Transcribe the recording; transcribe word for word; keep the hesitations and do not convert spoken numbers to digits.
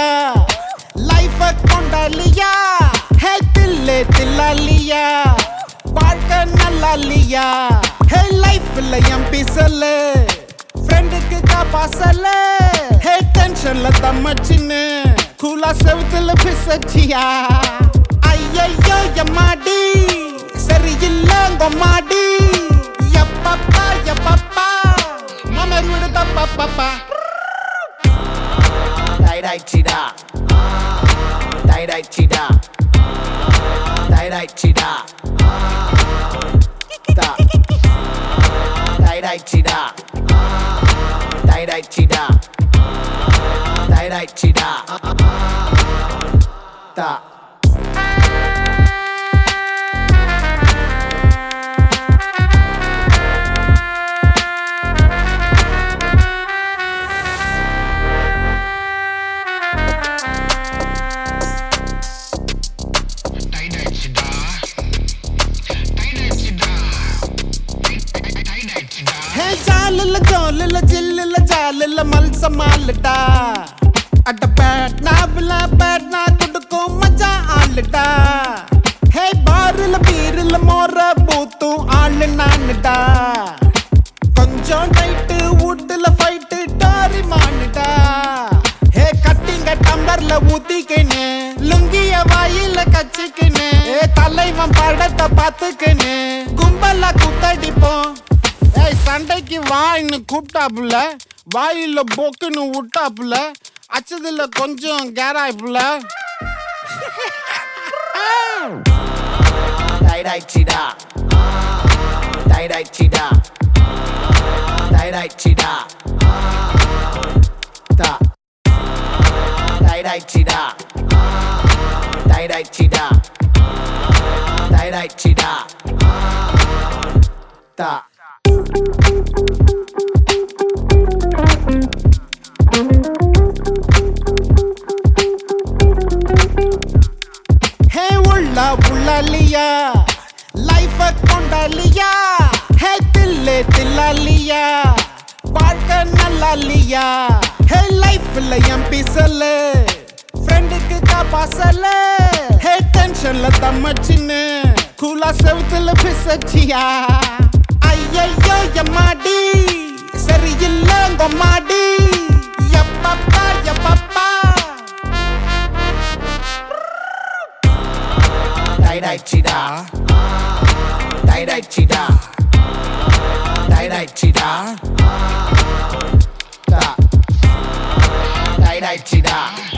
लिया लाइफ कोंडा लिया है दिल्ले दिला लिया पार्क नल्ला लिया है लाइफ लयम पिसल फ्रेंड के का पासल है टेंशन लता मचने खुला सेवतल फिसचिया अय्यो यमाडी सरी इल्लांगो माडी यप्पा यप्पा mama rude da papa pa dai dai chida dai dai chida dai dai chida ta dai dai chida dai dai chida dai dai chida ta Jalala jalala jillala jalala mal samalda at bat na vla bat na tudko maja alda hey baril biril mora botu al nanda konjam night wood la fight dari manda hey cutting a tumbler la utikene lungi ya vaayila kachikene hey thalaivan padatha paathukene kumbala kuttadipom ஏய் சண்டைக்கு வாயின்னு கூப்பிட்டாப்புல வாயில பொக்குன்னு விட்டாப்புல அச்சதுல கொஞ்சம் கேராய்ப்புல டை டை சிடா டை டை சிடா டை டை சிடா தா டை டை சிடா டை டை சிடா டை டை சிடா தா Hey ulla ulla liya life koंडा लिया है दिल्ले दिला लिया पार्क नल्ला लिया है life लयम पिसल friend के का पासल है टेंशन लता मचने खुला सेवतल फिसचिया अय्यो यमाडी सरी इल्लांगो माडी यप्पा यप्पा dai dai chida dai dai chida dai dai chida ta dai dai chida